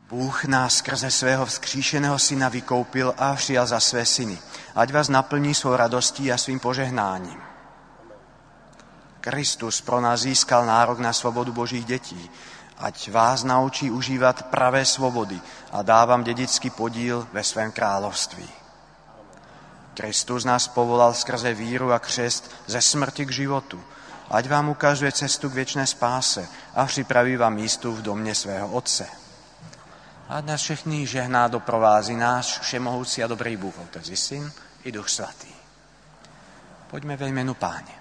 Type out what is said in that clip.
Bůh nás skrze svého vzkříšeného syna vykoupil a přijal za své syny. Ať vás naplní svou radostí a svým požehnáním. Kristus pro nás získal nárok na svobodu Božích dětí. Ať vás naučí užívat pravé svobody a dá vám dědický podíl ve svém království. Kristus nás povolal skrze víru a křest ze smrti k životu. Ať vám ukazuje cestu k věčné spáse a připraví vám místo v domě svého Otce. A nás všechny žehná doprovází náš všemohoucí a dobrý Bůh, Otec i Syn i Duch Svatý. Poďme ve jménu Páně.